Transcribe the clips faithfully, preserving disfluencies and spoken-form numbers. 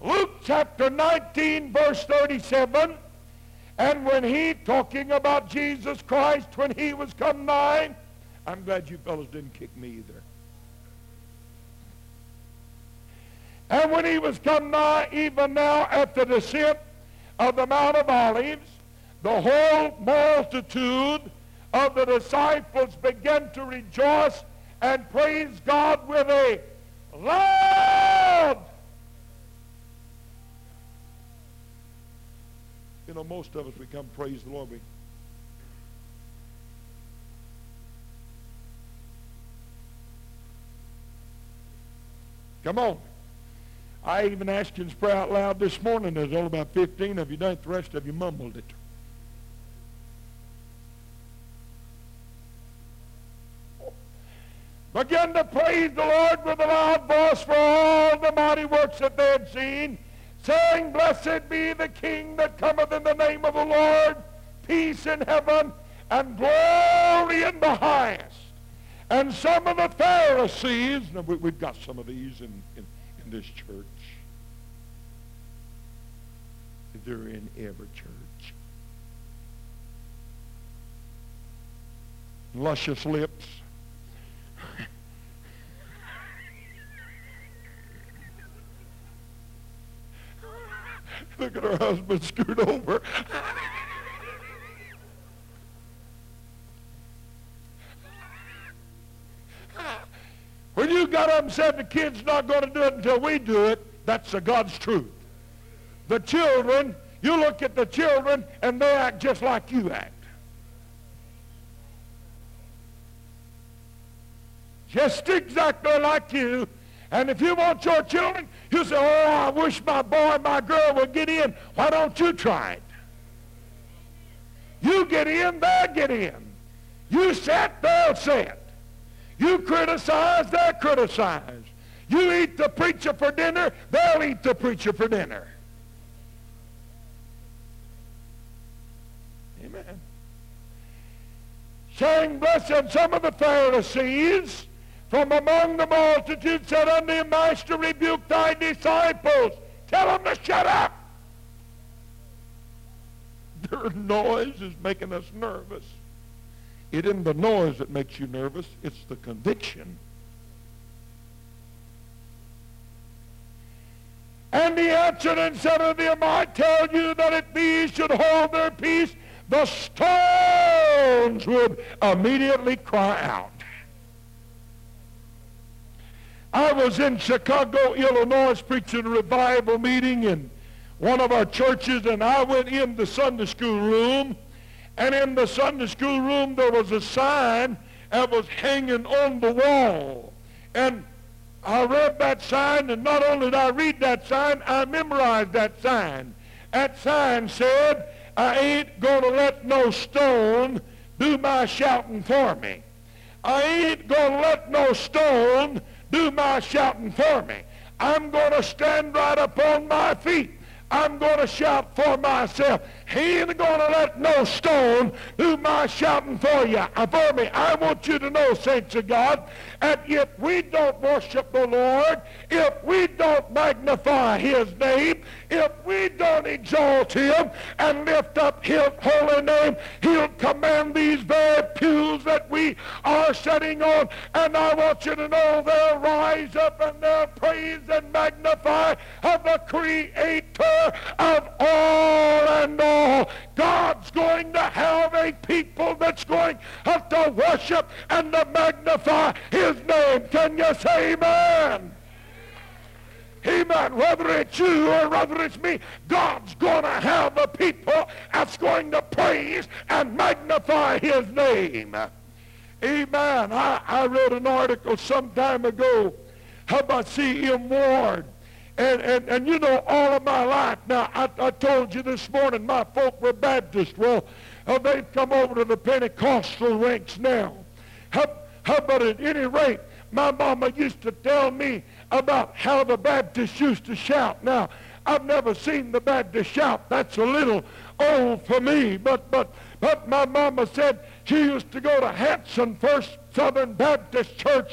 Luke chapter nineteen, verse thirty-seven, and when he, talking about Jesus Christ, when he was come nigh, I'm glad you fellows didn't kick me either. And when he was come nigh, even now at the descent of the Mount of Olives, the whole multitude of the disciples began to rejoice and praise God with a loud. You know, most of us, we come praise the Lord. We, come on. I even asked you to pray out loud this morning. There's only about fifteen of you done it. The rest of you mumbled it. Begin to praise the Lord with a loud voice for all the mighty works that they had seen, saying, Blessed be the King that cometh in the name of the Lord, peace in heaven, and glory in the highest. And some of the Pharisees, now we, we've got some of these in, in, in this church. They're in every church. Luscious lips. Look at her husband scoot over. When you got up and said the kid's not going to do it until we do it, that's the God's truth. The children, you look at the children and they act just like you act. Just exactly like you. And if you want your children, you say, oh, I wish my boy, my girl would get in. Why don't you try it? You get in, they'll get in. You set, they'll set. You criticize, they'll criticize. You eat the preacher for dinner, they'll eat the preacher for dinner. Amen. Saying, Blessed, some of the Pharisees from among the multitude said unto him, Master, rebuke thy disciples. Tell them to shut up. Their noise is making us nervous. It isn't the noise that makes you nervous. It's the conviction. And he answered and said unto them, I tell you that if these should hold their peace, the stones would immediately cry out. I was in Chicago, Illinois, preaching a revival meeting in one of our churches, and I went in the Sunday school room, and in the Sunday school room there was a sign that was hanging on the wall. And I read that sign, and not only did I read that sign, I memorized that sign. That sign said, I ain't gonna let no stone do my shouting for me. I ain't gonna let no stone do my shouting for me. I'm gonna stand right up on my feet. I'm going to shout for myself. He ain't going to let no stone do my shouting for you, for me. I want you to know, saints of God, that if we don't worship the Lord, if we don't magnify his name, if we don't exalt him and lift up his holy name, he'll command these very pews that we are sitting on. And I want you to know they'll rise up and they'll praise and magnify of the Creator of all and all. God's going to have a people that's going to worship and to magnify his name. Can you say amen? Amen. Whether it's you or whether it's me, God's going to have a people that's going to praise and magnify his name. Amen. I, I wrote an article some time ago about C M Ward. And, and, and you know, all of my life, now, I, I told you this morning, my folk were Baptist. Well, uh, they've come over to the Pentecostal ranks now. How, how about at any rate, my mama used to tell me about how the Baptists used to shout. Now, I've never seen the Baptist shout. That's a little old for me. But, but, but my mama said she used to go to Hanson First Southern Baptist Church, and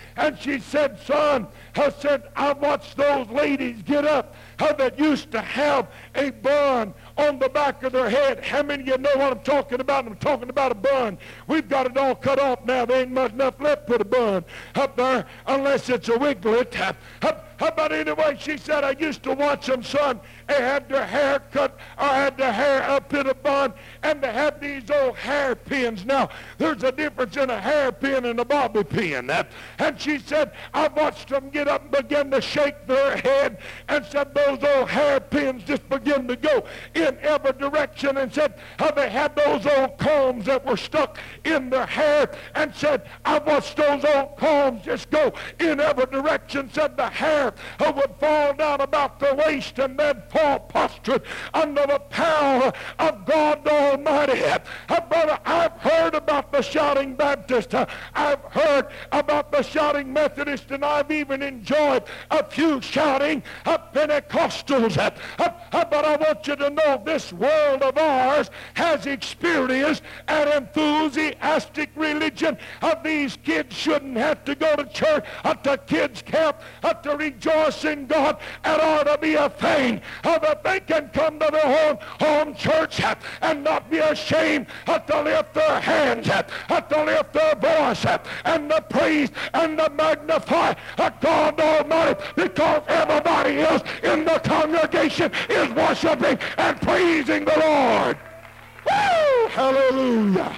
And she said, son, I said, I watched those ladies get up how that used to have a bun on the back of their head. How many of you know what I'm talking about? I'm talking about a bun. We've got it all cut off now. There ain't much enough left for the bun up there unless it's a wiglet. How, how about anyway? She said, I used to watch them, son. They had their hair cut or had their hair up in a bun, and they had these old hairpins. Now, there's a difference in a hairpin and a bobby pin. And she said, I watched them get up and begin to shake their head, and said those old hairpins just begin to go in every direction, and said how they had those old combs that were stuck in their hair, and said I watched those old combs just go in every direction. Said the hair would fall down about the waist and then fall prostrate under the power of God Almighty. Uh, brother, I've heard about the shouting Baptist. Uh, I've heard about the shouting Methodist, and I've even enjoyed a few shouting uh, Pentecostals. Uh, uh, but I want you to know this world of ours has experienced an enthusiastic religion. Uh, these kids shouldn't have to go to church, uh, to kids camp, uh, to rejoice in God. It ought to be a thing uh, that they can come to their home, home church uh, and not be ashamed uh, to lift their hands, uh, uh, to lift their voice, uh, and to praise and to magnify uh, God Almighty, because everybody else in the congregation is worshiping and praising the Lord. Woo! Hallelujah.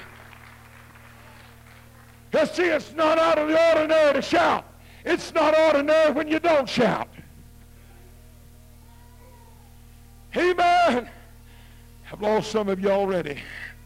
You see, it's not out of the ordinary to shout. It's not ordinary when you don't shout. Amen. I've lost some of you already.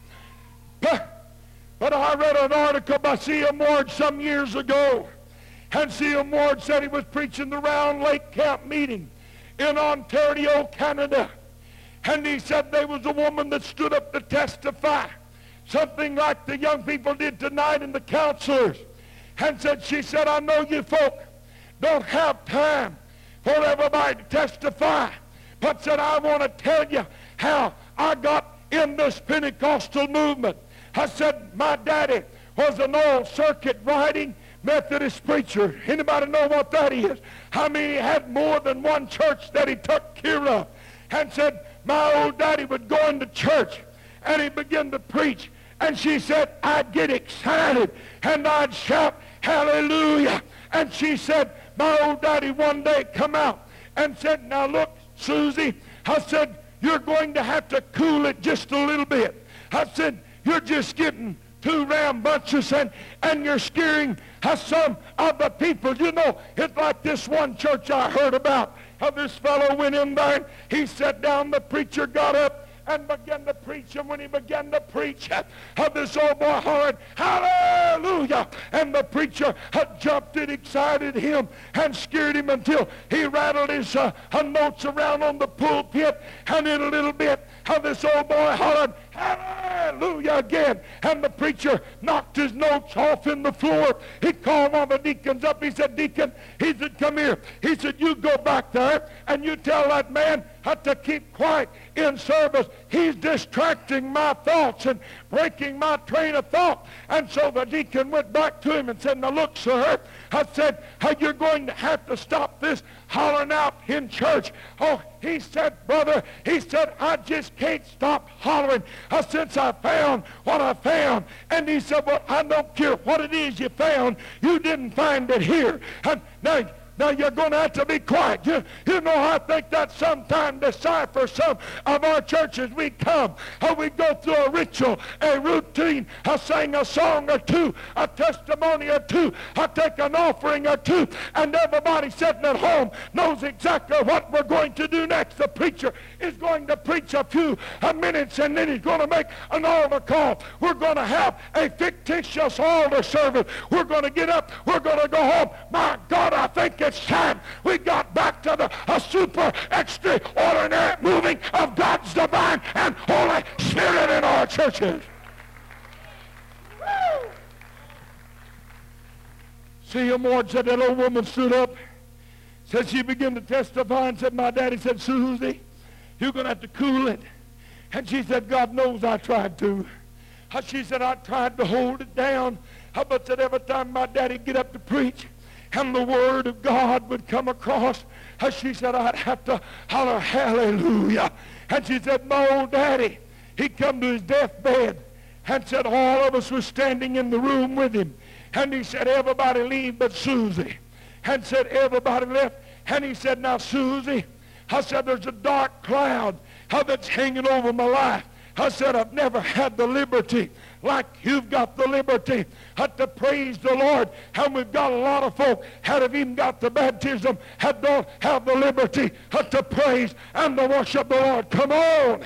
But, but I read an article by C M Ward some years ago. And C M Ward said he was preaching the Round Lake Camp meeting in Ontario, Canada. And he said there was a woman that stood up to testify, something like the young people did tonight and the counselors. And said, she said, I know you folk don't have time for everybody to testify. But said, I want to tell you how I got in this Pentecostal movement. I said, my daddy was an old circuit riding Methodist preacher. Anybody know what that is? I mean, he had more than one church that he took care of. And said, my old daddy would go into church and he began to preach. And she said, I'd get excited and I'd shout, hallelujah. And she said, my old daddy one day come out and said, now look, Susie, I said, you're going to have to cool it just a little bit. I said, you're just getting too rambunctious and, and you're scaring uh, some of the people. You know, it's like this one church I heard about. How this fellow went in there, and he sat down, the preacher got up and began to preach. And when he began to preach, uh, this old boy hollered, hallelujah. And the preacher uh, jumped and excited him and scared him until he rattled his uh, uh, notes around on the pulpit. And in a little bit, how this old boy hollered, hallelujah again. And the preacher knocked his notes off in the floor. He called one of the deacons up. He said, deacon, he said, come here. He said, you go back there and you tell that man how to keep quiet in service. He's distracting my thoughts and breaking my train of thought. And so the deacon went back to him and said, now look, sir, I said, how you're going to have to stop this hollering out in church. Oh, he said, brother, he said, I just can't stop hollering uh, since I found what I found. And he said, well, I don't care what it is you found. You didn't find it here. And now, Now you're going to have to be quiet. You, you know, I think that sometime decipher some of our churches. We come, how we go through a ritual, a routine, I sing a song or two, a testimony or two, I take an offering or two, and everybody sitting at home knows exactly what we're going to do next. The preacher is going to preach a few uh, minutes, and then he's going to make an altar call. We're going to have a fictitious altar service. We're going to get up. We're going to go home. My God, I think it's time we got back to the a super extraordinary moving of God's divine and Holy Spirit in our churches. Woo! C M Ward said that old woman stood up, said she began to testify and said, my daddy said, Susie, you're going to have to cool it. And she said, God knows I tried to. She said, I tried to hold it down. But said every time my daddy get up to preach, and the Word of God would come across, and she said, I'd have to holler, hallelujah. And she said, my old daddy, he come to his deathbed, and said all of us were standing in the room with him. And he said, everybody leave but Susie. And said, everybody left. And he said, now, Susie, I said, there's a dark cloud how that's hanging over my life. I said, I've never had the liberty like you've got the liberty uh, to praise the Lord. And we've got a lot of folk that have even got the baptism that don't have the liberty uh, to praise and to worship the Lord. Come on.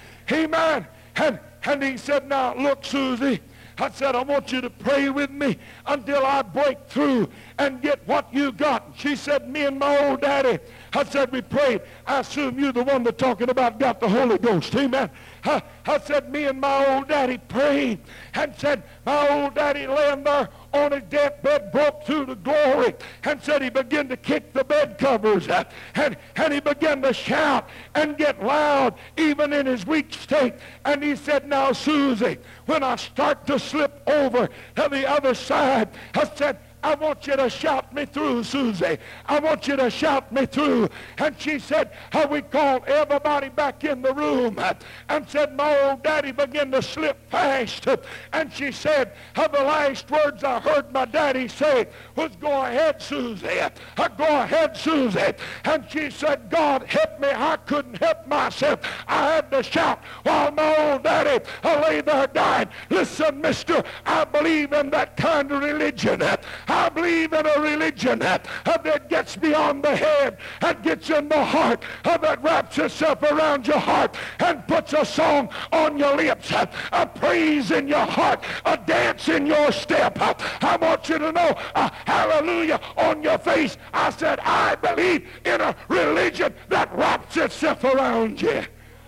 Amen. And, and he said, now, look, Susie, I said, I want you to pray with me until I break through and get what you got. She said, me and my old daddy, I said, we prayed. I assume you're the one that's talking about got the Holy Ghost. Amen. I, I said, me and my old daddy prayed and said, my old daddy laying there on his deathbed broke through the glory and said he began to kick the bed covers up, and, and he began to shout and get loud even in his weak state. And he said, now, Susie, when I start to slip over to the other side, I said, I want you to shout me through, Susie. I want you to shout me through. And she said, how we called everybody back in the room and said, my old daddy began to slip fast. And she said, how the last words I heard my daddy say was, go ahead, Susie. Go ahead, Susie. And she said, God help me. I couldn't help myself. I had to shout while my old daddy lay there dying. Listen, mister, I believe in that kind of religion. I believe in a religion uh, that gets beyond the head and gets in the heart, uh, that wraps itself around your heart and puts a song on your lips, uh, a praise in your heart, a dance in your step. Uh, I want you to know, uh, hallelujah on your face. I said, I believe in a religion that wraps itself around you.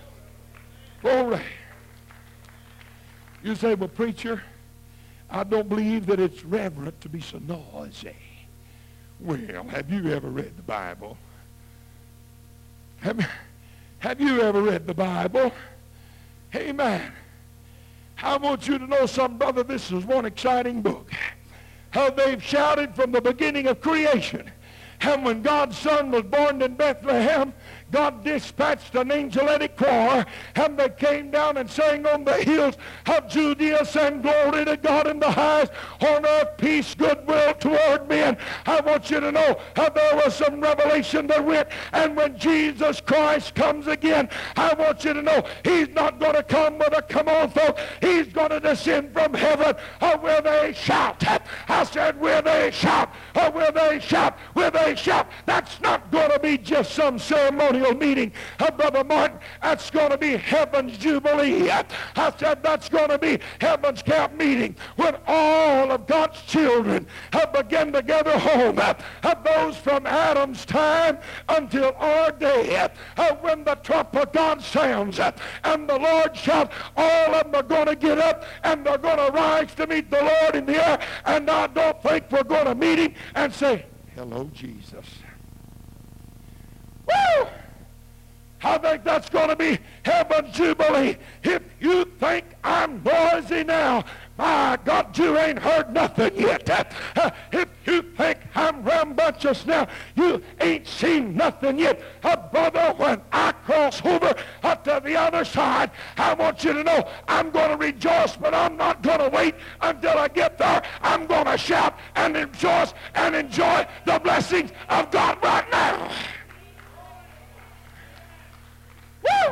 Glory. You say, well, preacher, I don't believe that it's reverent to be so noisy. Well, have you ever read the Bible? Have, have you ever read the Bible? Amen. I want you to know something, brother. This is one exciting book. How they've shouted from the beginning of creation. And when God's son was born in Bethlehem, God dispatched an angelic choir, and they came down and sang on the hills of Judea, saying, glory to God in the highest, on earth peace, goodwill toward men. I want you to know how there was some revelation that went, and when Jesus Christ comes again, I want you to know he's not going to come with a come on, folks. He's going to descend from heaven, or where they shout. I said, where they shout, or where they shout, where they shout. That's not going to be just some ceremonial meeting, uh, Brother Martin. That's going to be heaven's jubilee. I said that's going to be heaven's camp meeting when all of God's children have begun to gather home. Uh, those from Adam's time until our day. Uh, when the trump of God sounds uh, and the Lord shouts, all of them are going to get up and they're going to rise to meet the Lord in the air. And I don't think we're going to meet him and say, hello, Jesus. Woo! I think that's going to be heaven's jubilee. If you think I'm noisy now, my God, you ain't heard nothing yet. Uh, if you think I'm rambunctious now, you ain't seen nothing yet. Uh, brother, when I cross over uh, to the other side, I want you to know I'm going to rejoice, but I'm not going to wait until I get there. I'm going to shout and rejoice and enjoy the blessings of God right now. Woo!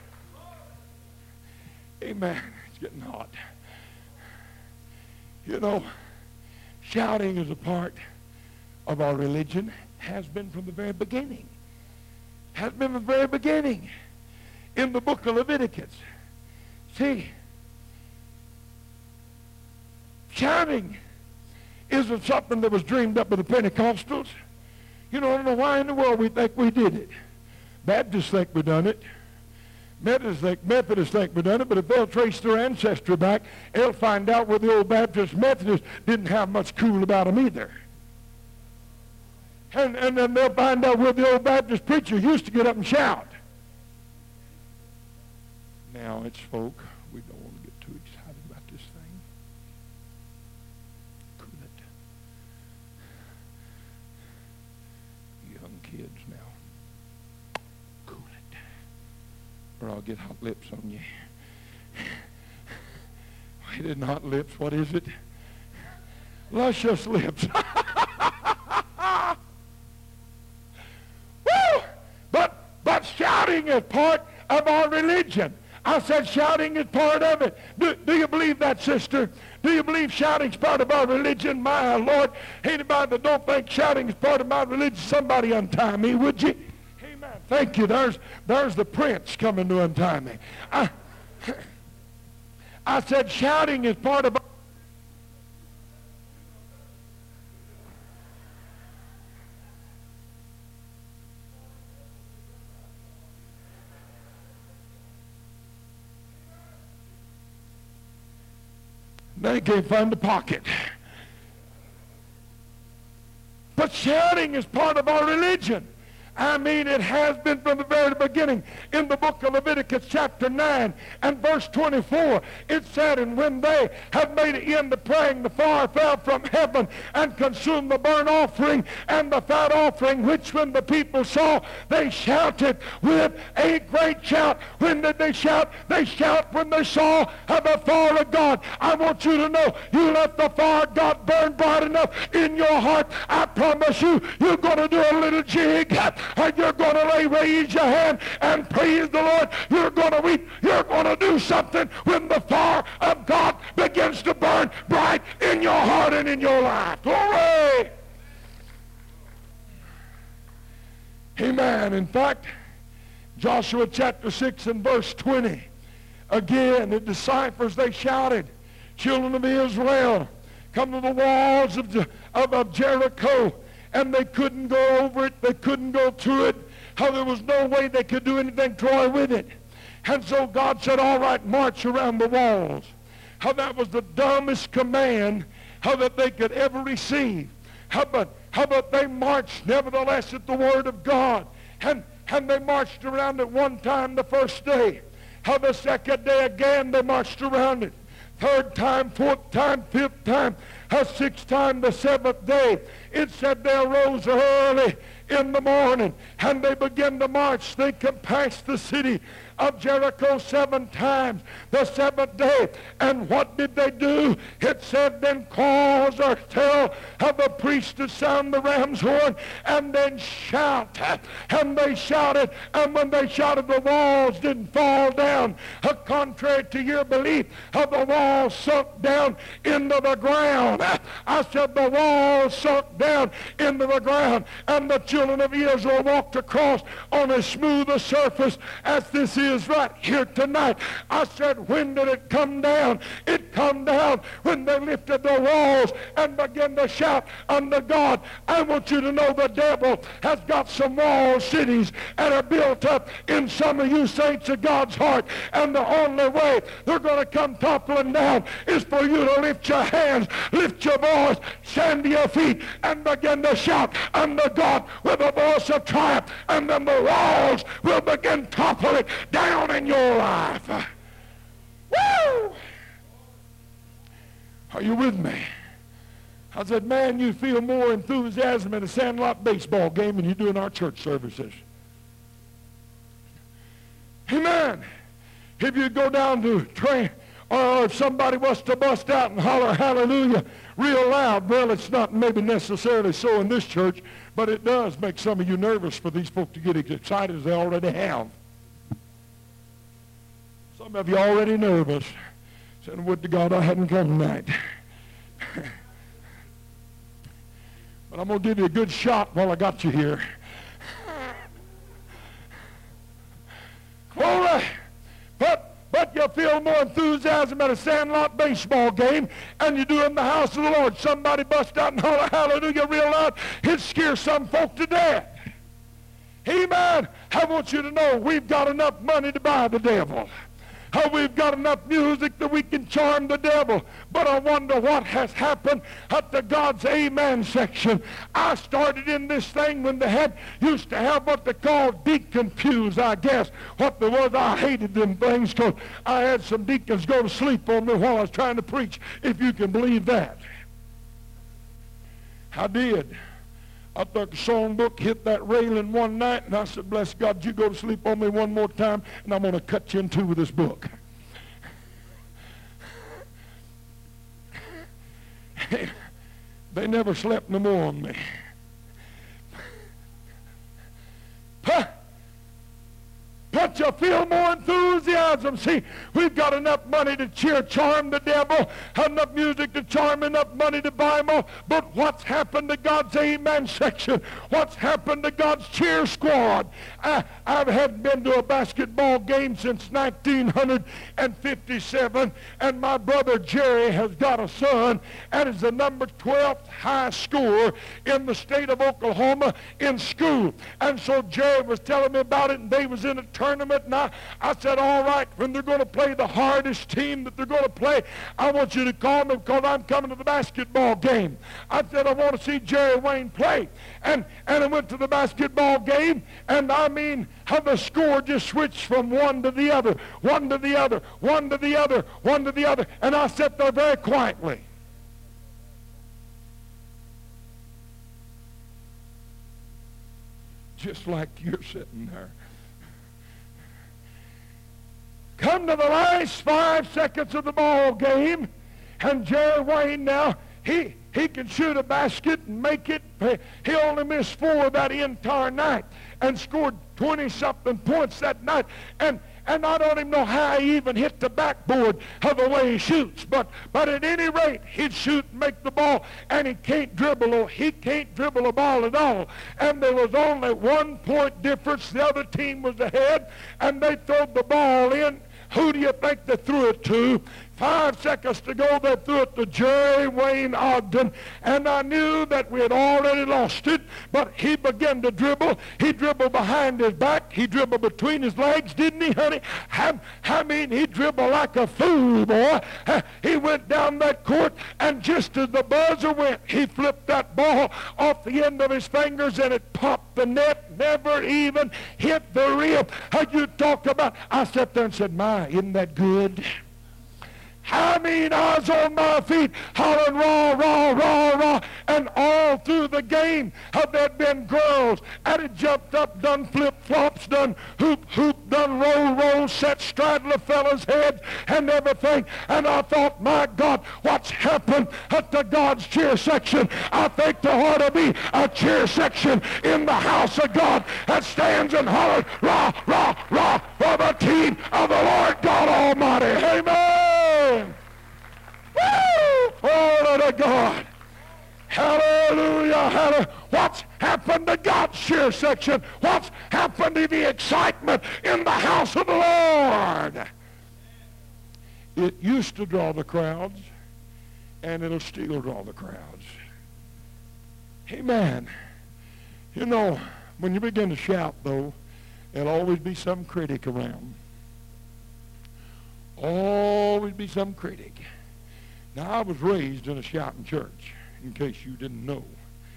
Amen. It's getting hot. You know, shouting is a part of our religion. Has been from the very beginning. Has been from the very beginning. In the book of Leviticus. See, shouting isn't something that was dreamed up by the Pentecostals. You know, I don't know why in the world we think we did it. Baptists think we done it. Methodists think, Methodists think we done it, but if they'll trace their ancestry back, they'll find out where the old Baptist Methodists didn't have much cool about them either. And, and then they'll find out where the old Baptist preacher used to get up and shout. Now it's folk, we don't want to get too excited about this thing. Cool or I'll get hot lips on you. Wait, it's not lips. What is it? Luscious lips. Woo! But, but shouting is part of our religion. I said shouting is part of it. Do, do you believe that, sister? Do you believe shouting is part of our religion? My Lord, anybody that don't think shouting is part of my religion, somebody untie me, would you? Amen. Thank you. There's, there's the prince coming to untie me. I, I said shouting is part of our They can't find the pocket. But shouting is part of our religion. I mean, it has been from the very beginning. In the book of Leviticus chapter nine and verse twenty-four, it said, and when they have made an end of praying, the fire fell from heaven and consumed the burnt offering and the fat offering, which when the people saw, they shouted with a great shout. When did they shout? They shout when they saw the fire of God. I want you to know, you let the fire of God burn bright enough in your heart. I promise you, you're going to do a little jig. And you're going to lay, raise your hand and praise the Lord. You're going to weep. You're going to do something when the fire of God begins to burn bright in your heart and in your life. Glory! Amen. In fact, Joshua chapter six and verse twenty, again, the disciples, they shouted, children of Israel, come to the walls of, of, of Jericho. And they couldn't go over it. They couldn't go through it. How there was no way they could do anything, Troy, with it. And so God said, all right, march around the walls. How that was the dumbest command how that they could ever receive. How about, how about they marched, nevertheless, at the word of God. And, and they marched around it one time the first day. How the second day again they marched around it. Third time, fourth time, fifth time, a sixth time, the seventh day. It said they arose early in the morning and they began to march. They compassed the city of Jericho seven times the seventh day. And what did they do? It said, then cause or tell of the priest to sound the ram's horn and then shout. And they shouted, and when they shouted, the walls didn't fall down. Uh, contrary to your belief, uh, the walls sunk down into the ground. I said the walls sunk down into the ground, and the children of Israel walked across on as smooth a surface as this is right here tonight. I said, when did it come down? It come down when they lifted the walls and began to shout unto God. I want you to know the devil has got some wall cities that are built up in some of you saints of God's heart, and the only way they're going to come toppling down is for you to lift your hands, lift your voice, stand to your feet, and begin to shout unto God with a voice of triumph, and then the walls will begin toppling down in your life. Woo! Are you with me? I said, man, you feel more enthusiasm at a Sandlot baseball game than you do in our church services. Amen. If you go down to train, or if somebody was to bust out and holler hallelujah real loud, well, it's not maybe necessarily so in this church, but it does make some of you nervous for these folks to get as excited as they already have. Some of you already nervous. Saying, would to God I hadn't come tonight. But I'm going to give you a good shot while I got you here. Glory. But, but you feel more enthusiasm at a Sandlot baseball game and you do in the house of the Lord. Somebody bust out and holler hallelujah real loud. It'd scare some folk to death. Amen. I want you to know we've got enough money to buy the devil. Oh, we've got enough music that we can charm the devil. But I wonder what has happened at the God's Amen section. I started in this thing when they had used to have what they called deacon pews, I guess. What there was, I hated them things because I had some deacons go to sleep on me while I was trying to preach, if you can believe that. I did. I took a songbook, hit that railing one night, and I said, bless God, you go to sleep on me one more time, and I'm going to cut you in two with this book. They never slept no more on me. Huh? But you feel more enthusiasm. See, we've got enough money to cheer, charm the devil, enough music to charm, enough money to buy more. But what's happened to God's amen section? What's happened to God's cheer squad? I, I haven't been to a basketball game since nineteen fifty-seven, and my brother Jerry has got a son, and is the number twelfth high scorer in the state of Oklahoma in school. And so Jerry was telling me about it, and they was in a tournament, and I, I said, all right, when they're going to play the hardest team that they're going to play, I want you to call me because I'm coming to the basketball game. I said, I want to see Jerry Wayne play. And, and I went to the basketball game, and I mean, how the score just switched from one to the other, one to the other, one to the other, one to the other, and I sat there very quietly. Just like you're sitting there. Come to the last five seconds of the ball game, and Jerry Wayne now, he, he can shoot a basket and make it. He only missed four that entire night and scored twenty-something points that night. And, and I don't even know how he even hit the backboard of the way he shoots. But, but at any rate, he'd shoot and make the ball, and he can't dribble. He can't dribble a ball at all. And there was only one point difference. The other team was ahead, and they throwed the ball in. Who do you think they threw it to? Five seconds to go, they threw it to Jerry Wayne Ogden, and I knew that we had already lost it, but he began to dribble. He dribbled behind his back. He dribbled between his legs, didn't he, honey? I, I mean, he dribbled like a fool, boy. He went down that court, and just as the buzzer went, he flipped that ball off the end of his fingers, and it popped the net, never even hit the rim. How you talk about, I sat there and said, my, isn't that good? I mean, I was on my feet hollering, raw, raw, raw, raw, and all through the game have there been girls, and it jumped up, done flip-flops, done hoop-hoop, done roll-roll, set straddle a fella's head and everything. And I thought, my God, what's happened to God's cheer section? I think there ought to be a cheer section in the house of God that stands and hollers, rah, rah, rah, for the team of the Lord God Almighty. Amen. Woo! Glory to God. Hallelujah, hallelujah. What's happened to God's cheer section? What's happened to the excitement in the house of the Lord? It used to draw the crowds, and it'll still draw the crowds. Amen. You know, when you begin to shout, though, there'll always be some critic around. Always be some critic. Now, I was raised in a shouting church, in case you didn't know.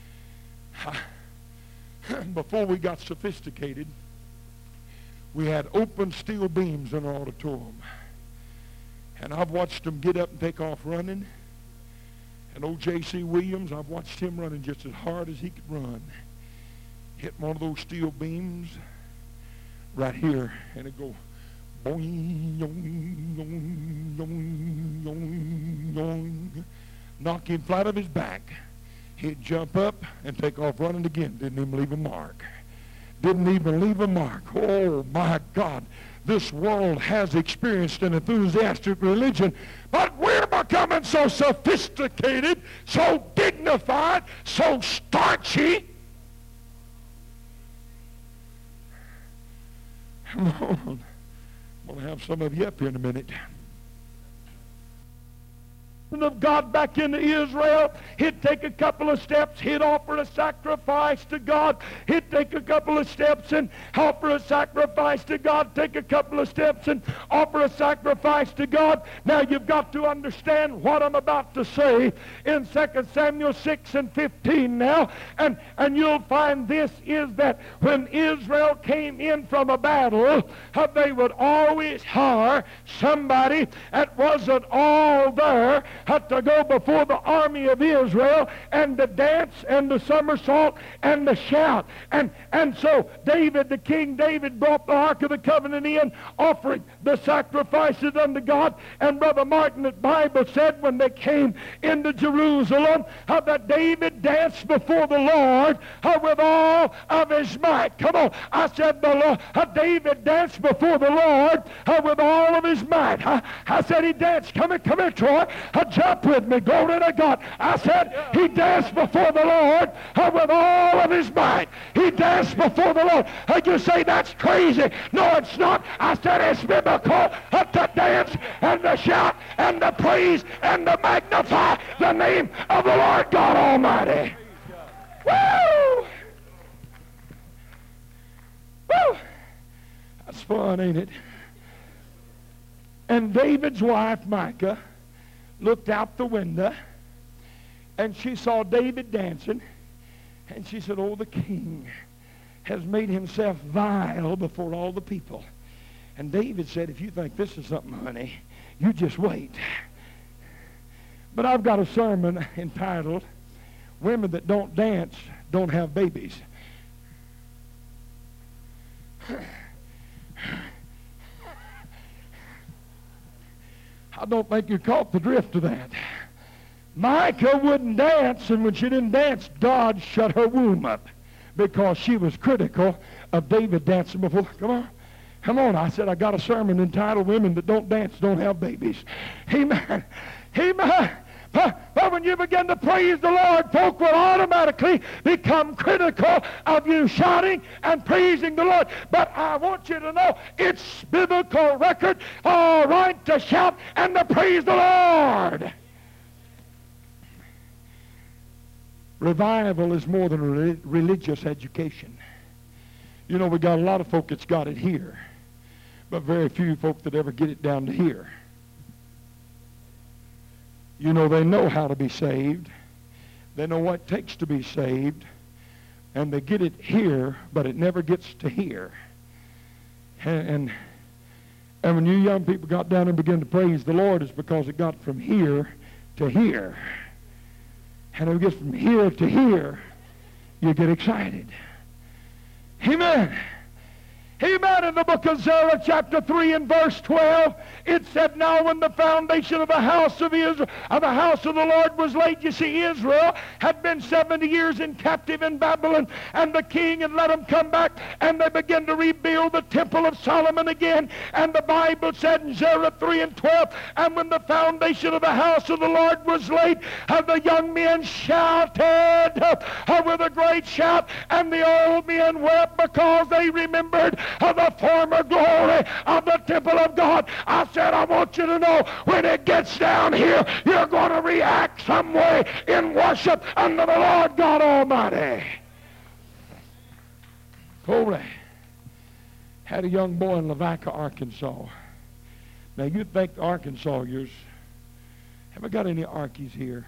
Before we got sophisticated, we had open steel beams in our auditorium. And I've watched them get up and take off running. And old J C Williams, I've watched him running just as hard as he could run. Hit one of those steel beams right here, and it go boing, yoing, yoing, yoing, yoing, yoing. Knock him flat of his back. He'd jump up and take off running again. Didn't even leave a mark. Didn't even leave a mark. Oh, my God. This world has experienced an enthusiastic religion, but we're becoming so sophisticated, so dignified, so starchy. Come on. I'm going to have some of you up here in a minute. Of God back into Israel, he'd take a couple of steps, he'd offer a sacrifice to God, he'd take a couple of steps and offer a sacrifice to God, take a couple of steps and offer a sacrifice to God. Now you've got to understand what I'm about to say in Second Samuel six and fifteen now, and, and you'll find this is that when Israel came in from a battle, uh, they would always hire somebody that wasn't all there had to go before the army of Israel and to dance and the somersault and the shout. And, and so David, the King David, brought the Ark of the Covenant in, offering the sacrifices unto God. And Brother Martin, the Bible said when they came into Jerusalem, how that David danced before the Lord how with all of his might. Come on. I said the Lord, how David danced before the Lord how with all of his might. I, I said he danced. Come here, come here, Troy. Uh, jump with me. Glory to God. I said he danced before the Lord uh, with all of his might. He danced before the Lord. Uh, you say that's crazy. No, it's not. I said it's biblical uh, to dance and to shout and to praise and to magnify the name of the Lord God Almighty. Woo! Woo! That's fun, ain't it? And David's wife, Micah, looked out the window, and she saw David dancing, and she said, oh, the king has made himself vile before all the people. And David said, if you think this is something, honey, you just wait. But I've got a sermon entitled, Women That Don't Dance Don't Have Babies. I don't think you caught the drift of that. Micah wouldn't dance, and when she didn't dance, God shut her womb up because she was critical of David dancing before. Come on. Come on. I said I got a sermon entitled Women That Don't Dance Don't Have Babies. Amen. Amen. But, but when you begin to praise the Lord, folk will automatically become critical of you shouting and praising the Lord. But I want you to know it's biblical record, all right, to shout and to praise the Lord. Revival is more than a religious education. You know, we got a lot of folk that's got it here, but very few folk that ever get it down to here. You know, they know how to be saved. They know what it takes to be saved. And they get it here, but it never gets to here. And, and, and when you young people got down and began to praise the Lord, it's because it got from here to here. And if it gets from here to here, you get excited. Amen. Amen. In the book of Zerah, chapter three and verse twelve, it said, now when the foundation of the house of Israel, of the house of the Lord was laid, you see, Israel had been seventy years in captive in Babylon, and the king had let them come back, and they began to rebuild the temple of Solomon again. And the Bible said in Zerah three and twelve, and when the foundation of the house of the Lord was laid, uh, the young men shouted uh, with a great shout, and the old men wept because they remembered of the former glory of the temple of God. I said, I want you to know, when it gets down here, you're going to react some way in worship unto the Lord God Almighty. Glory. Had a young boy in Lavaca, Arkansas. Now, you think Arkansas, yours, have I got any Arkies here?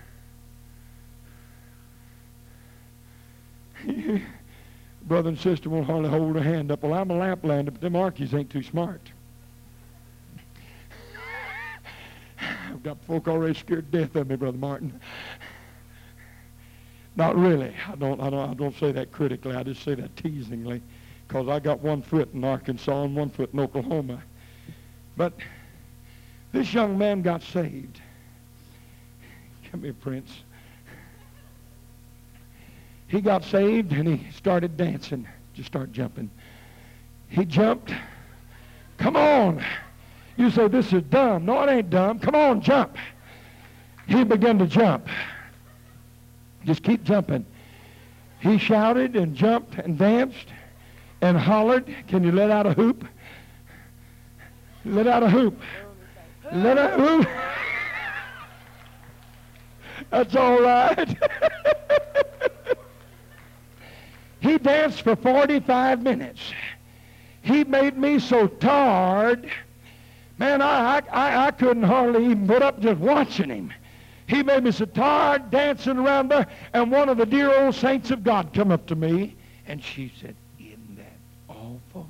Brother and sister won't hardly hold their hand up. Well, I'm a Laplander, but them Arkies ain't too smart. I've got folk already scared to death of me, Brother Martin. Not really. I don't, I don't, I don't say that critically. I just say that teasingly, because I got one foot in Arkansas and one foot in Oklahoma. But this young man got saved. Come here, Prince. He got saved and he started dancing. Just start jumping. He jumped. Come on. You say, this is dumb. No, it ain't dumb. Come on, jump. He began to jump. Just keep jumping. He shouted and jumped and danced and hollered. Can you let out a hoop? Let out a hoop. Let out a hoop. That's all right. He danced for forty-five minutes. He made me so tired. Man, I, I, I couldn't hardly even put up just watching him. He made me so tired dancing around there. And one of the dear old saints of God come up to me, and she said, isn't that awful?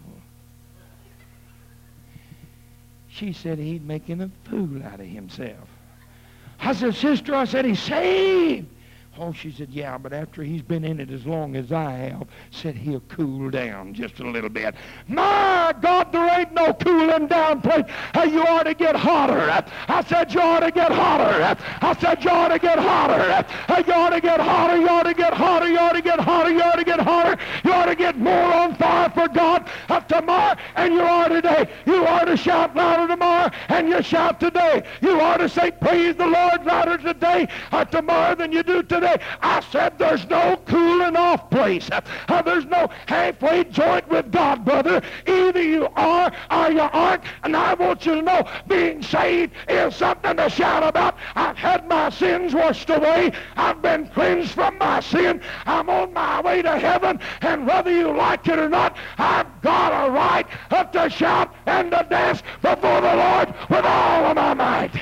She said he's making a fool out of himself. I said, sister, I said, he's saved. Oh, she said, yeah, but after he's been in it as long as I have, said he'll cool down just a little bit. My God, there ain't no cooling down place. Hey, you ought to get hotter. I said, you ought to get hotter. I said, you ought to get hotter. Hey, you ought to get hotter. You ought to get hotter. You ought to get hotter. You ought to get hotter. You ought to get more on fire for God up tomorrow, and you are today. You ought to shout louder tomorrow, and you shout today. You ought to say, praise the Lord louder today or tomorrow than you do today. I said there's no cooling off place. Uh, there's no halfway joint with God, brother. Either you are or you aren't. And I want you to know being saved is something to shout about. I've had my sins washed away. I've been cleansed from my sin. I'm on my way to heaven. And whether you like it or not, I've got a right up to shout and to dance before the Lord with all of my might.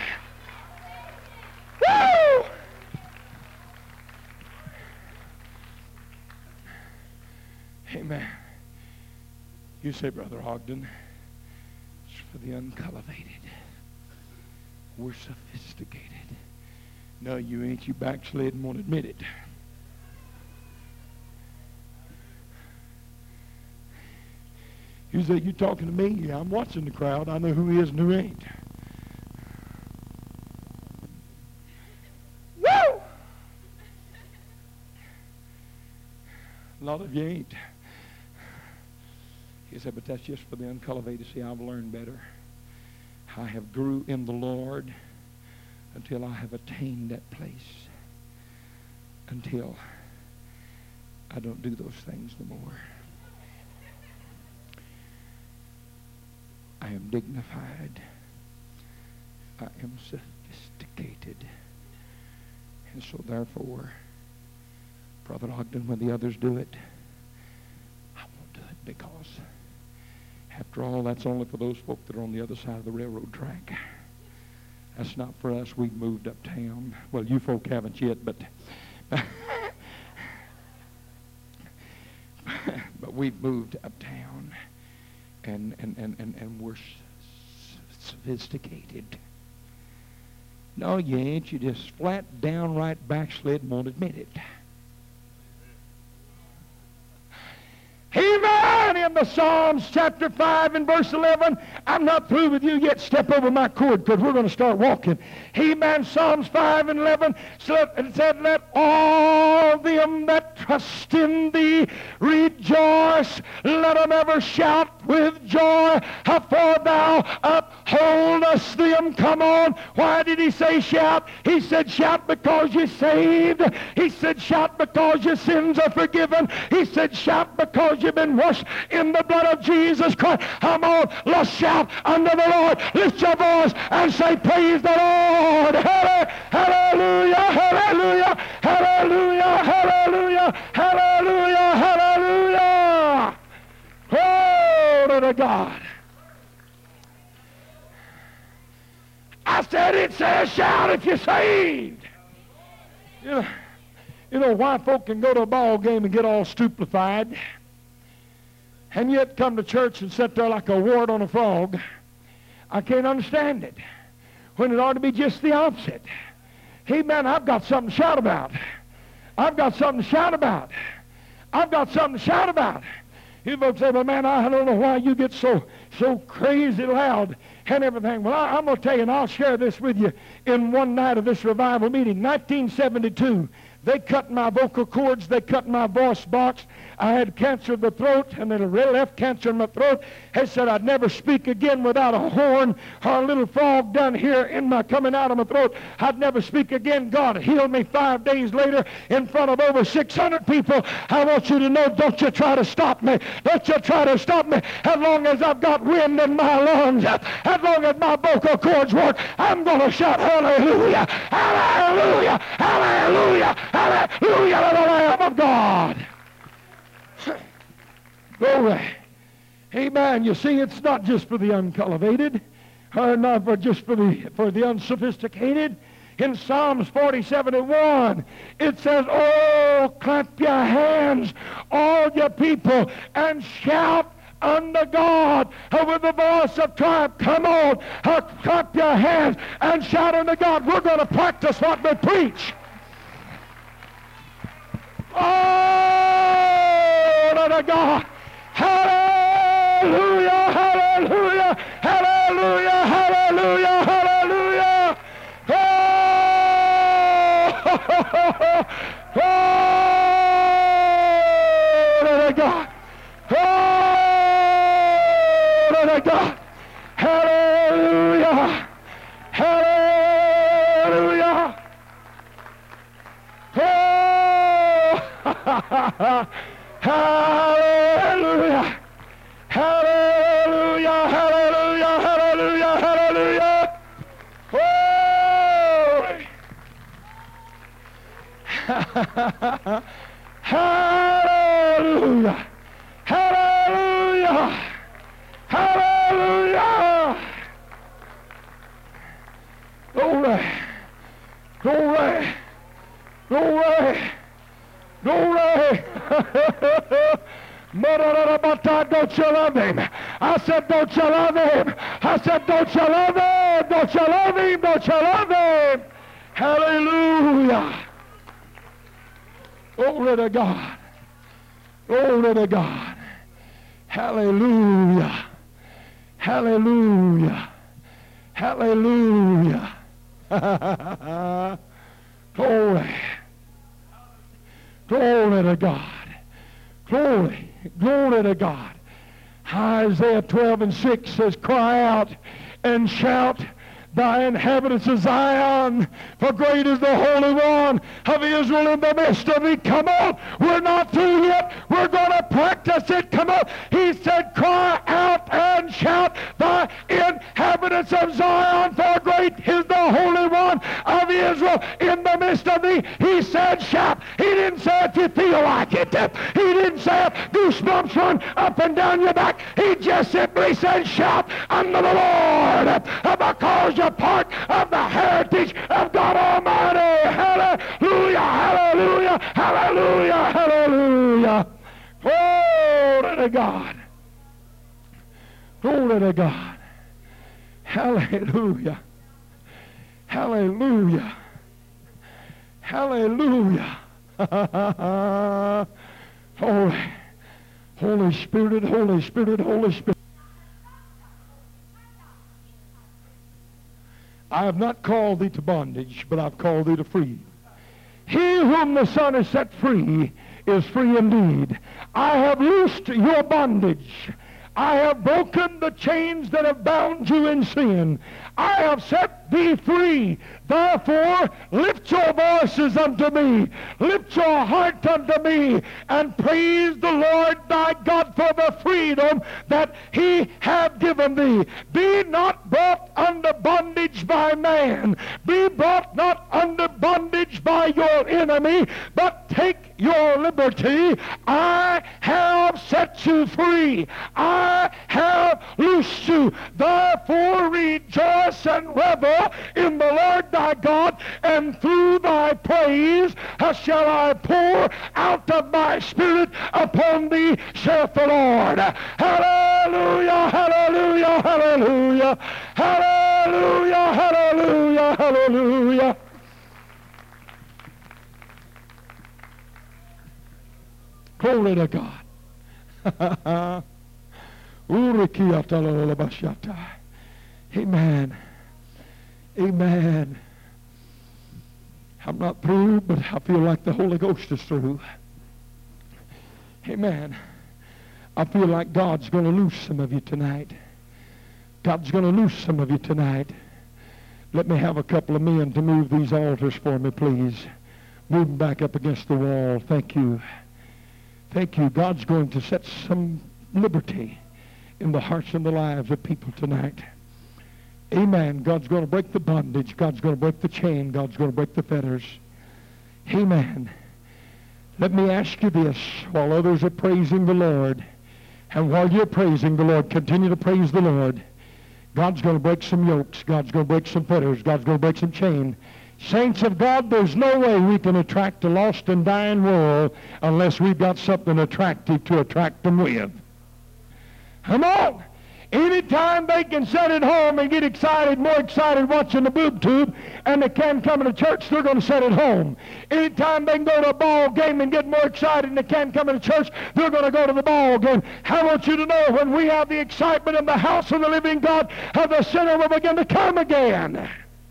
Woo! Amen. You say, Brother Ogden, it's for the uncultivated. We're sophisticated. No, you ain't. You backslid and won't admit it. You say, you talking to me? Yeah, I'm watching the crowd. I know who is and who ain't. Woo! A lot of you ain't. He said, but that's just for the uncultivated. See, I've learned better. I have grew in the Lord until I have attained that place. Until I don't do those things no more. I am dignified. I am sophisticated. And so therefore, Brother Ogden, when the others do it, I won't do it, because after all, that's only for those folk that are on the other side of the railroad track. That's not for us. We've moved uptown. Well, you folk haven't yet, but but we've moved uptown, and and and and, and we're sophisticated. No, you ain't. You just flat downright backslid and won't admit it. Amen. In the Psalms chapter five and verse eleven, I'm not through with you yet. Step over my cord, because we're going to start walking. Amen. Psalms five and eleven, so it said, let all them that trust in thee rejoice. Let them ever shout with joy, for thou upholdest them. Come on. Why did he say shout? He said shout because you're saved. He said shout because your sins are forgiven. He said shout because you've been washed in the blood of Jesus Christ. Come on, let's shout unto the Lord. Lift your voice and say, praise the Lord. Hallelujah, hallelujah, hallelujah, hallelujah, hallelujah, hallelujah. Glory to God. I said it says shout if you're saved. You know, you know why folk can go to a ball game and get all stupefied, and yet come to church and sit there like a wart on a frog? I can't understand it, when it ought to be just the opposite. Hey, man, I've got something to shout about. I've got something to shout about. I've got something to shout about. You folks say, well, man, I don't know why you get so so crazy loud and everything. Well, I, I'm going to tell you, and I'll share this with you. In one night of this revival meeting, nineteen seventy-two, they cut my vocal cords. They cut my voice box. I had cancer of the throat, and it left cancer in my throat. They said I'd never speak again without a horn or a little frog down here in my coming out of my throat. I'd never speak again. God healed me five days later in front of over six hundred people. I want you to know, don't you try to stop me. Don't you try to stop me. As long as I've got wind in my lungs, as long as my vocal cords work, I'm going to shout hallelujah, hallelujah, hallelujah, hallelujah to the Lamb of God. Glory. Amen. You see, it's not just for the uncultivated, or not for just for the for the unsophisticated. In Psalms forty-seven and one, it says, oh, clap your hands, all you people, and shout unto God with the voice of triumph. Come on, uh, clap your hands and shout unto God. We're going to practice what we preach. Oh, unto God. Hallelujah, hallelujah, hallelujah, hallelujah, hallelujah. Oh, oh, unto God. Oh, unto God. Hallelujah, hallelujah. Oh, hallelujah, hallelujah, hallelujah, hallelujah, hallelujah. Glory. Hallelujah, hallelujah, hallelujah. Glory, glory, glory, glory. Don't you love him? I said, don't you love him? I said, don't you love him? Don't you love him? Don't you love him? Hallelujah. Glory to God. Glory to God. Hallelujah. Hallelujah. Hallelujah. Glory. Glory to God. Glory. Glory to God. Isaiah twelve and six says, cry out and shout, thy inhabitants of Zion, for great is the Holy One of Israel in the midst of thee. Come on, we're not through yet. We're going to practice it. Come on. He said, cry out and shout, thy inhabitants of Zion, for great is the Holy One of Israel in the midst of thee. He said, shout. He didn't say if you feel like it. He didn't say if goosebumps run up and down your back. He just simply said, shout unto the Lord, because you're part of the heritage of God Almighty. Hallelujah, hallelujah, hallelujah, hallelujah. Glory to God. Glory to God. Hallelujah. Hallelujah. Hallelujah. Holy, Holy Spirit, Holy Spirit, Holy Spirit. I have not called thee to bondage, but I've called thee to free. He whom the Son has set free is free indeed. I have loosed your bondage. I have broken the chains that have bound you in sin. I have set thee free. Therefore, lift your voices unto me. Lift your heart unto me, and praise the Lord thy God for the freedom that he hath given thee. Be not brought under bondage by man. Be brought not under bondage by your enemy, but take your liberty. I have set you free. I have loosed you. Therefore rejoice and revel in the Lord thy God, and through thy praise shall I pour out of my spirit upon thee, saith the Lord. Hallelujah, hallelujah, hallelujah, hallelujah, hallelujah, hallelujah. Glory to God. Amen. Amen. I'm not through, but I feel like the Holy Ghost is through. Amen. I feel like God's going to loose some of you tonight. God's going to loose some of you tonight. Let me have a couple of men to move these altars for me, please. Move them back up against the wall. Thank you. Thank you. God's going to set some liberty in the hearts and the lives of people tonight. Amen. God's going to break the bondage. God's going to break the chain. God's going to break the fetters. Amen. Let me ask you this, while others are praising the Lord, and while you're praising the Lord, continue to praise the Lord. God's going to break some yokes. God's going to break some fetters. God's going to break some chain. Saints of God, there's no way we can attract a lost and dying world unless we've got something attractive to attract them with. Come on. Anytime they can sit at home and get excited, more excited watching the boob tube, and they can't come to church, they're going to sit at home. Anytime they can go to a ball game and get more excited and they can't come to church, they're going to go to the ball game. I want you to know, when we have the excitement in the house of the living God, how the sinner will begin to come again.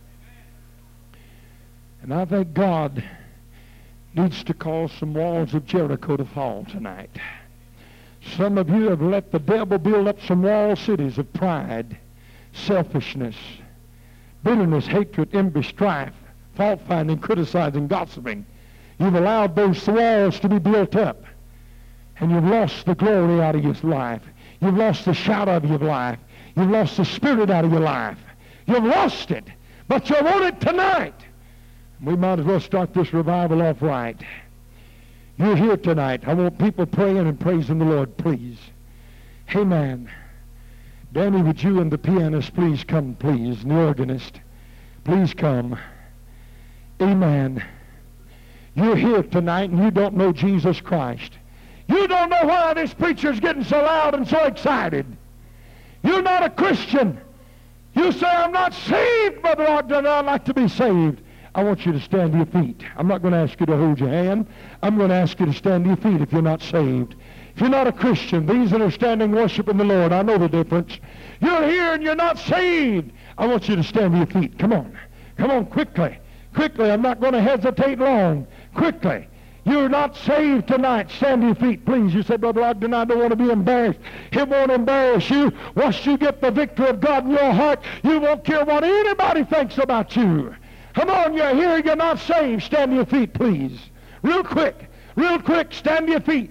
And I think God needs to cause some walls of Jericho to fall tonight. Some of you have let the devil build up some wall cities of pride, selfishness, bitterness, hatred, envy, strife, fault-finding, criticizing, gossiping. You've allowed those walls to be built up, and you've lost the glory out of your life. You've lost the shout out of your life. You've lost the spirit out of your life. You've lost it, but you want it tonight. We might as well start this revival off right. You're here tonight. I want people praying and praising the Lord, please. Amen. Danny, would you and the pianist please come, please, and the organist. Please come. Amen. You're here tonight and you don't know Jesus Christ. You don't know why this preacher's getting so loud and so excited. You're not a Christian. You say, I'm not saved, Brother Ogden, I'd like to be saved. I want you to stand to your feet. I'm not going to ask you to hold your hand. I'm going to ask you to stand to your feet if you're not saved. If you're not a Christian, these that are standing worshiping the Lord, I know the difference. You're here and you're not saved. I want you to stand to your feet. Come on. Come on, quickly. Quickly. I'm not going to hesitate long. Quickly. You're not saved tonight. Stand to your feet, please. You say, Brother Ogden, I don't want to be embarrassed. It won't embarrass you. Once you get the victory of God in your heart, you won't care what anybody thinks about you. Come on, you're here, you're not saved. Stand to your feet, please. Real quick, real quick, stand to your feet.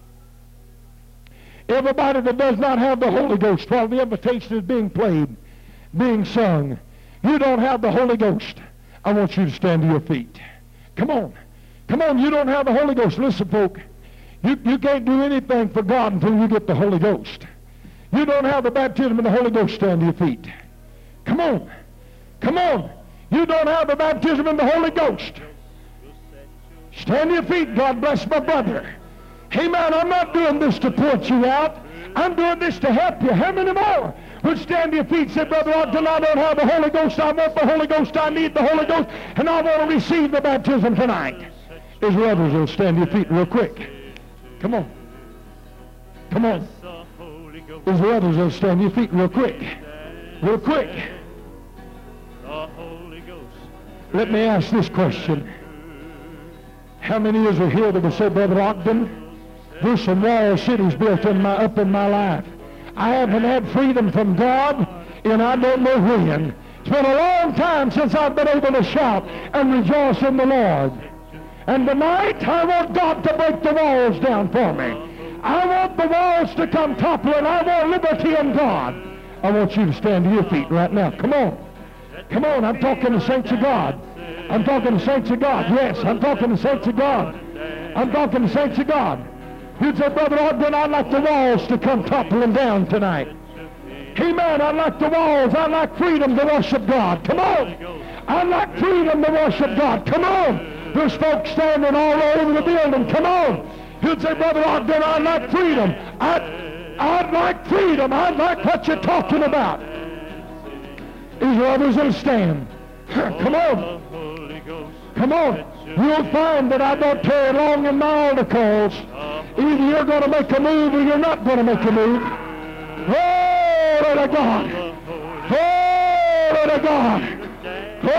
Everybody that does not have the Holy Ghost while the invitation is being played, being sung, you don't have the Holy Ghost. I want you to stand to your feet. Come on. Come on, you don't have the Holy Ghost. Listen, folk, you, you can't do anything for God until you get the Holy Ghost. You don't have the baptism of the Holy Ghost. Stand to your feet. Come on. Come on. You don't have the baptism in the Holy Ghost. Stand to your feet. God bless my brother. Hey, man, I'm not doing this to point you out. I'm doing this to help you. How many more would stand to your feet and say, Brother Ogden, I don't have the Holy Ghost. I want the Holy Ghost. I need the Holy Ghost. And I want to receive the baptism tonight. Is there others will stand to your feet real quick? Come on. Come on. Is there others will stand to your feet real quick? Real quick. Let me ask this question. How many of you are here that will say, Brother Ogden, there's some wall cities built in my, up in my life. I haven't had freedom from God, and I don't know when. It's been a long time since I've been able to shout and rejoice in the Lord. And tonight, I want God to break the walls down for me. I want the walls to come toppling. I want liberty in God. I want you to stand to your feet right now. Come on. Come on, I'm talking to saints of God. I'm talking to saints of God. Yes, I'm talking to saints of God. I'm talking to saints of God. You'd say, Brother Ogden, I'd like the walls to come toppling down tonight. Amen, I'd like the walls. I'd like freedom to worship God. Come on. I'd like freedom to worship God. Come on. There's folks standing all over the building. Come on. You'd say, Brother Ogden, I'd like freedom. I'd, I'd like freedom. I'd like what you're talking about. Is there others that'll stand? Come on. Come on. You'll find that I don't tarry long in my altar calls. Either you're going to make a move or you're not going to make a move. Glory to God. Glory to God.